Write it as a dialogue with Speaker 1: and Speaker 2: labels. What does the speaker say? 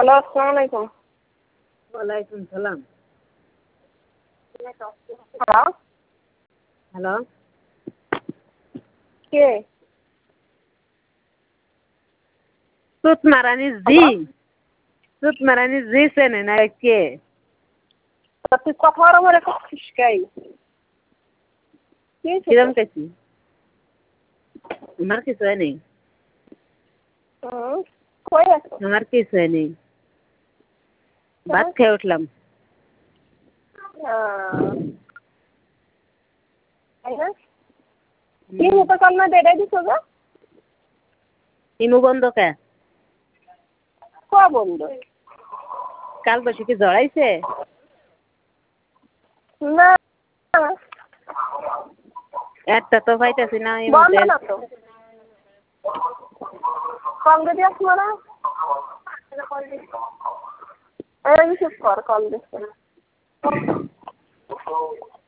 Speaker 1: Hello, আসসালামু আলাইকুম।
Speaker 2: ওয়ালাইকুম সালাম।
Speaker 1: হ্যালো,
Speaker 2: হ্যালো,
Speaker 1: কে?
Speaker 2: সুতমারানি জি চেনে না কে?
Speaker 1: তা তুই কথা বলা মনে করছিস কাই? কি হয়েছে
Speaker 2: কিরম
Speaker 1: তোর?
Speaker 2: কেছি? আমার কিছু হয় নেই।
Speaker 1: হুম, কই আছো?
Speaker 2: আমার কিছু হয় নেই। ভাত খেয়ে উঠলাম।
Speaker 1: তাই না? কি উপকরণ বেড়ে দিছো গো?
Speaker 2: ইমু বন্ধ কে?
Speaker 1: ক বন্ধু?
Speaker 2: কাল বসে কি জড়াইছে?
Speaker 1: না,
Speaker 2: একটা তো পাইতেছি না
Speaker 1: বন্ধ
Speaker 2: ইমুতে।
Speaker 1: না তো। কল দিয়ে আসবো না? এই রিসিভ কর, কল দিচ্ছে।